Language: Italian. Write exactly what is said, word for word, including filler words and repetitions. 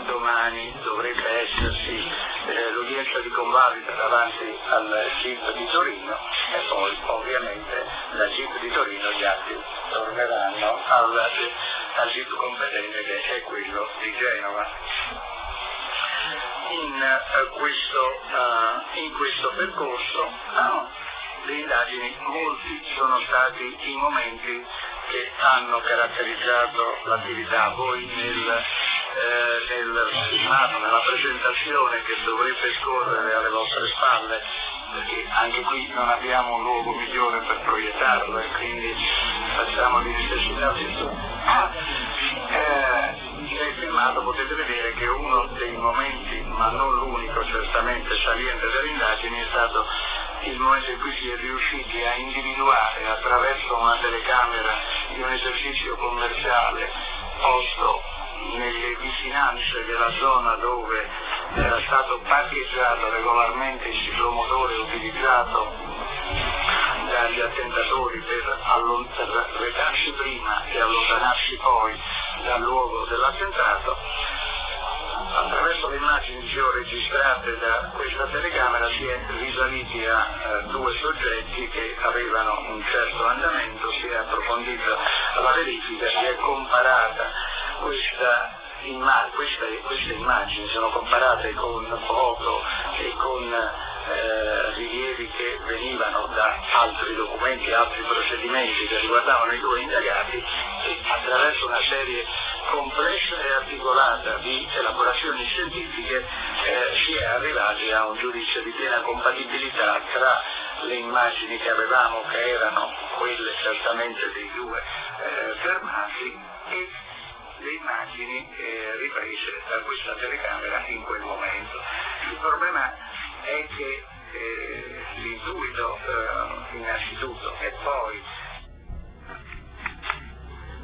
domani dovrebbe esserci eh, l'udienza di convalida davanti al G I P di Torino e poi ovviamente dal G I P di Torino gli atti torneranno al, al G I P competente, che è quello di Genova. In, uh, questo, uh, in questo percorso no, le indagini, molti sono stati i momenti che hanno caratterizzato l'attività. Voi nel, eh, nel filmato, nella presentazione che dovrebbe scorrere alle vostre spalle, perché anche qui non abbiamo un luogo migliore per proiettarlo e quindi facciamo di necessità virtù. Eh, nel filmato potete vedere che uno dei momenti, ma non l'unico certamente saliente delle indagini, è stato il momento in cui si è riusciti a individuare attraverso una telecamera di un esercizio commerciale posto nelle vicinanze della zona dove era stato parcheggiato regolarmente il ciclomotore utilizzato dagli attentatori per, allon- per recarsi prima e allontanarsi poi dal luogo dell'attentato. Attraverso le immagini georegistrate da questa telecamera si è risaliti a eh, due soggetti che avevano un certo andamento, si è approfondita la verifica, si è comparata questa imma- queste, queste immagini, sono comparate con foto e con eh, rilievi che venivano da altri documenti, altri procedimenti che riguardavano i due indagati, e attraverso una serie complessa e articolata di elaborazioni scientifiche eh, si è arrivati a un giudizio di piena compatibilità tra le immagini che avevamo, che erano quelle certamente dei due eh, fermati, e le immagini eh, riprese da questa telecamera in quel momento. Il problema è che eh, l'intuito eh, innanzitutto e poi